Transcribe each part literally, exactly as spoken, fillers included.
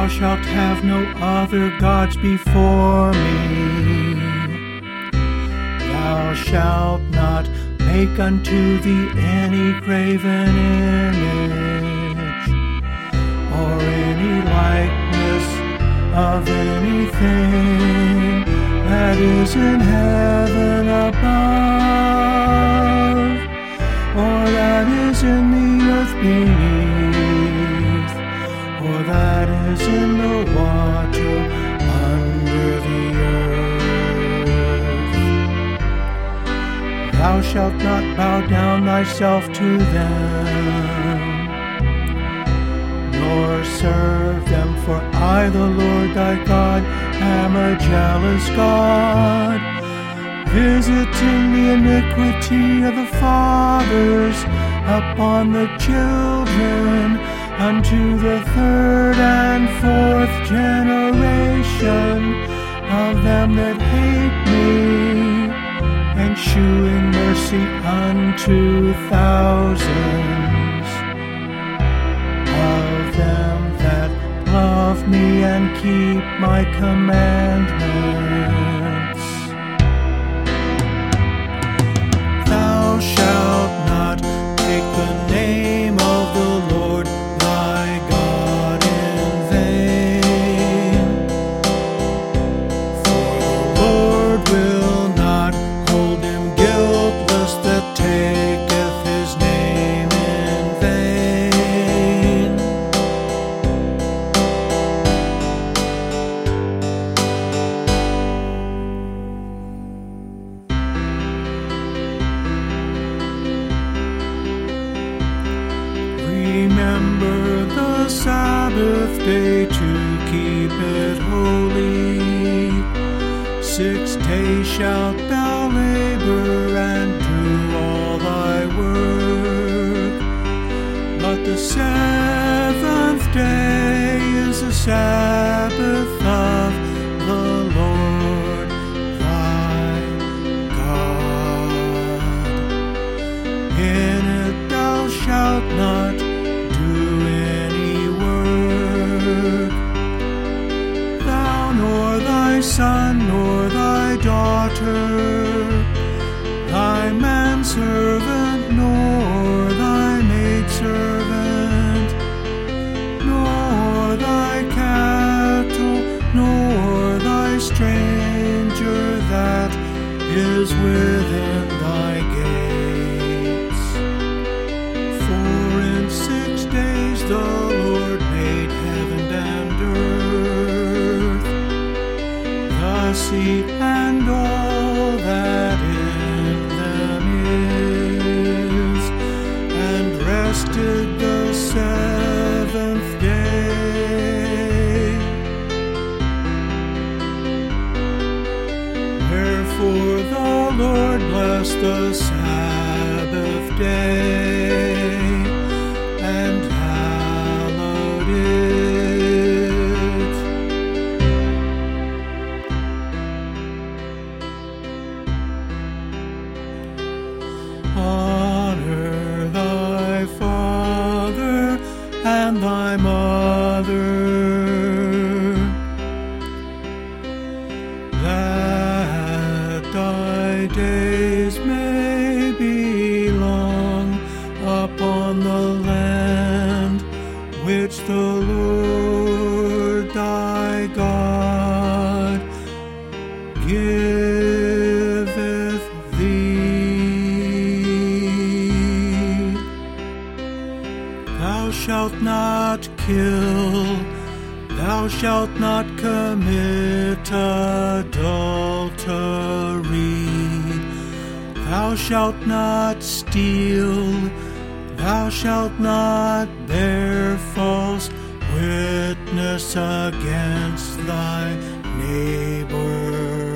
Thou shalt have no other gods before me. Thou shalt not make unto thee any graven image, or any likeness of anything that is in heaven above, or that is in the earth beneath, or that is in the water under the earth. Thou shalt not bow down thyself to them, nor serve them, for I, the Lord thy God, am a jealous God, visiting the iniquity of the fathers upon the children, unto the third and fourth generation of them that hate me, and shewing mercy unto thousands of them that love me and keep my commandments. Thou shalt not take the name of the Lord thy God in vain, for the Lord will not hold him guiltless that taketh his name in vain. Remember the Sabbath day to keep it holy. Six days shalt thou labor and do all thy work, but the seventh day is the Sabbath of the Lord thy God. In it thou shalt not do any work, thou nor thy son nor thy daughter, thy manservant nor thy maidservant, nor thy cattle nor thy stranger that is within thy gates. For in six days the Lord made heaven and earth, the sea and all that in them is, and rested the seventh day. Wherefore the Lord blessed the Sabbath day and hallowed it. Honor thy father and thy mother, that thy days may be long upon the land which the Lord thy God giveth thee. Thou shalt not kill, thou shalt not commit adultery, thou shalt not steal, thou shalt not bear false witness against thy neighbor.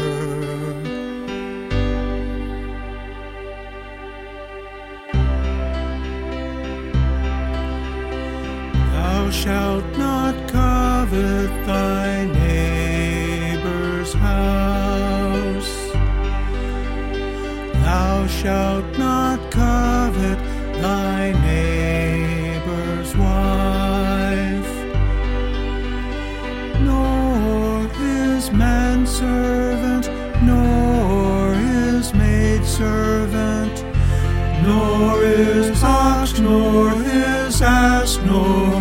Thou shalt not covet thy neighbor's house. Thou shalt not covet thy neighbor's wife. is manservant, nor is maidservant, nor is ox, nor is ass, nor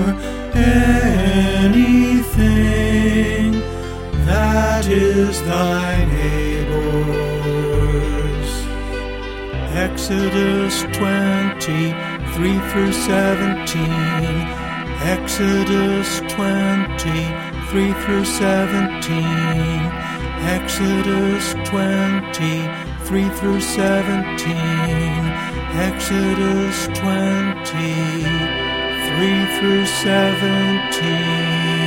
anything that is thy neighbor's. Exodus twenty, three through seventeen. Exodus twenty, three through seventeen. Exodus twenty, three through seventeen. Exodus twenty, three through seventeen.